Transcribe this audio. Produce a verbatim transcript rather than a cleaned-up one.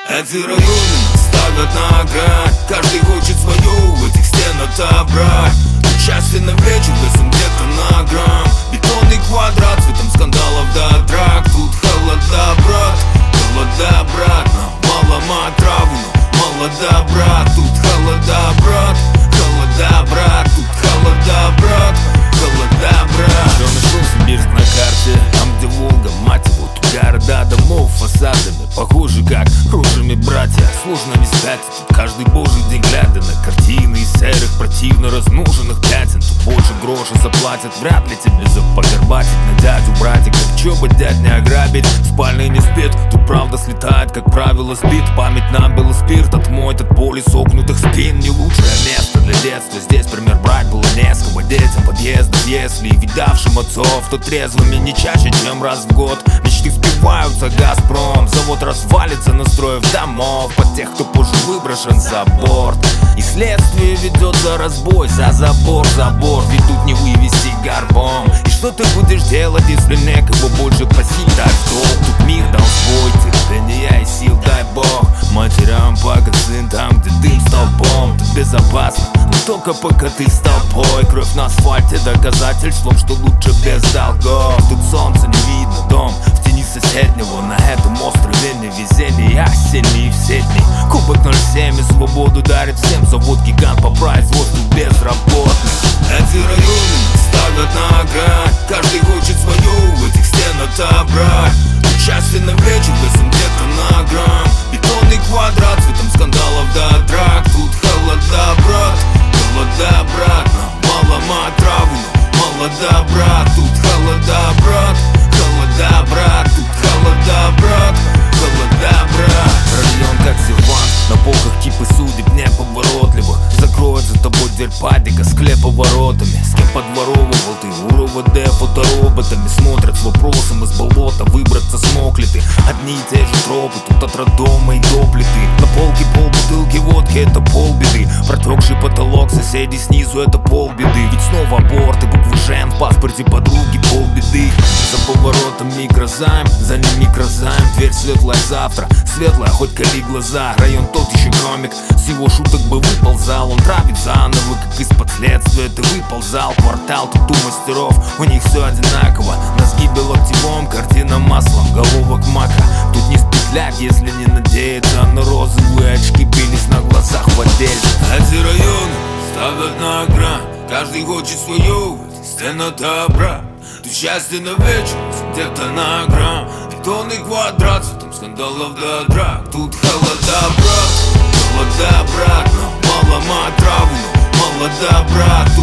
Эти районы ставят на грань. Каждый хочет свою, в этих стенах отобрать. Счастье на вечер, весом где-то на грамм. Бетонный квадрат, цветом скандалов до драк. Тут холода, брат, холода, брат. Но мало матраву, но мало добра. Тут холода, брат, холода, брат. Тут холода, брат, холода, брат. Все нашел Сибирск на карте, там где Волга, мать его. Тут города домов фасадами, похожи как кружими братья. Сложно не стать, тут каждый божий день глядя на картины из серых, противно размноженных пятен. Тут больше гроши заплатят, вряд ли тебе запогорбатить на дядю братика. Чё бы дядь не ограбить, спальный не спит. Тут правда слетает, как правило спит. Память набила спирт, отмоет от боли согнутых спин. Не лучшее место для детства, здесь пример брать было не с кого. Детям подъездов, если видавшим отцов, то трезвыми не чаще, чем раз в год. Мечты сбиваются, Газпром, завод развалится, настроив домов под тех, кто позже выброшен за борт. И следствие ведет за разбой, за забор, забор. Ведь тут не вывести горбом. И что ты будешь делать, если некого больше просить? Так что тут мир дал свой, терпения и сил дай бог. Матерям пока сын там, где дым столбом. Тут безопасно, но только пока ты с толпой. Кровь на асфальте доказательством, что лучше без долгов. Тут солнца не видно, дом в тени соседнего. На этом острове не везение, осенний и все дни. Кубок ноль семь и свободу дарит всем. Завод гигант по производству безработных. Эти районы ставят на грань. Каждый хочет свою, в этих стенах отобрать. Счастье на вечер, весом где-то на грамм. Бетонный квадрат, цветом скандалов до драк. Тут холода, брат, холода, брат. Но мало матраву, но мало добра. Тут холода, брат, холода, брат. Тут холода, брат, холода, брат. Район как сервант, на полках кипы судеб неповоротливых. Закроет за тобой дверь падика с клеповоротами. С кем подворовывал ты? У РОВД фотороботами смотрят с вопросом из болота. Выбраться смог ли ты? Одни и те же тропы, тут от роддома и до плиты. На полке полбутылки водки, это полбеды. Протекший потолок, соседей снизу, это полбеды. Ведь снова аборт и буквы Ж в паспорте подруги, полбеды. За поворотом микрозайм, за ним микрозайм. Дверь светлая завтра, светлая, хоть кали глаза. Район тот еще громик, с его шуток бы выползал. Он травит заново, как из-под следствия ты выползал. Квартал тут у мастеров, у них все одинаково. На сгибе локтевом, картина маслом, головок мака. Тут не спетлять, если не надеяться на розовые очки. Бились на глазах владельцев. Эти районы ставят на грань. Каждый хочет свою, стена добра. Тут счастье на вечер, где-то на грамм. Бетонный квадрат, цветом скандалов до драк. Тут холода, брат, холода, брат. Но мало матраву, но мало добра.